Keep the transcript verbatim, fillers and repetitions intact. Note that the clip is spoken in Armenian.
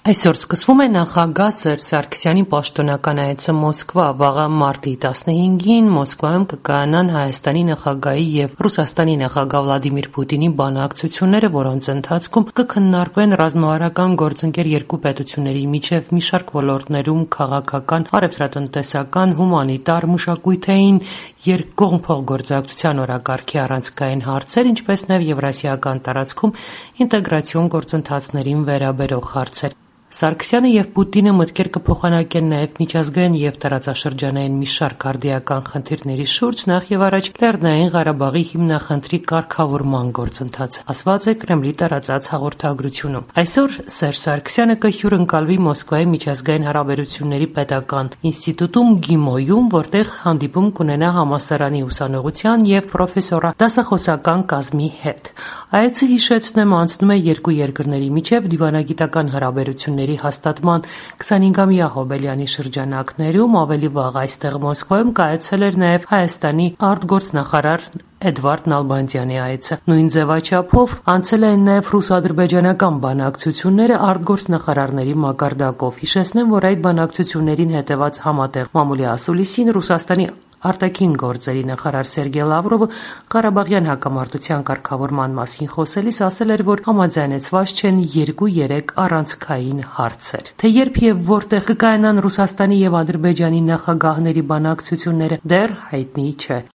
Այսօր սկսվում է նախագահ Սերժ Սարգսյանի պաշտոնական այցը Մոսկվա։ Վաղը մարտի տասնհինգին Մոսկվայում կկայանան Հայաստանի նախագահի եւ Ռուսաստանի նախագահ Վլադիմիր Պուտինի բանակցությունները, որոնց ընթացքում կքննարկվեն ռազմավարական գործընկեր երկու պետությունների միջև մի շարք ոլորտներում քաղաքական, առևտրատնտեսական, հումանիտար, մշակութային, երկկողմ փոխգործակցության օրակարգի առանցքային հարցեր, ինչպես նաեւ եվրասիական տարածքում ինտեգրացիոն գործընթացներին վերաբերող հարցեր։ Սարգսյանը եւ Պուտինը մտքեր կփոխանակեն նաեւ միջազգային եւ տարածաշրջանային մի շարք արդիական խնդիրների շուրջ, նախ եւ առաջ Լեռնային Ղարաբաղի հիմնախնդրի կարգավորման գործընթացը, ասված է Կրեմլի տարածած հաղորդագրությունում։ Այսօր Սերժ Սարգսյանը կհյուրընկալվի Մոսկվայի միջազգային հարաբերությունների պետական ինստիտուտում ԳԻՄՕ-ում, որտեղ հանդիպում կունենա համալսարանի ուսանողության եւ պրոֆեսորադասախոսական կազմի հետ։ Այցը, հիշեցնեմ, անցնում է երկու երկրների միջև դիվանագիտական հարաբերությունների հաստատման քսանհինգամյա հոբելյանի շրջանակներում, ավելի վաղ այստեղ Մոսկվայում կայացել էր նաև Հայաստանի արտգործնախարար Էդվարդ Նալբանդյանի այցը։ Նույն ձևաչափով անցել են նաև ռուս-ադրբեջանական բանակցությունները արտգործնախարարների մակարդակով։ Հիշեցնեմ, որ այդ բանակցություններին հետևած համատեղ մամուլի ասուլիսին Ռուսաստանի արտաքին գործերի նախարար Սերգեյ Լավրովը Ղարաբաղյան հակամարտության կարգավորման մասին խոսելիս ասել էր, որ համաձայնեցված չեն երկու-երեք առանցքային հարցեր։ Թե երբ եւ որտեղ կկայանան Ռուսաստանի եւ Ադրբեջանի նախագահների բանակցությունները, դեռ հայտնի չէ։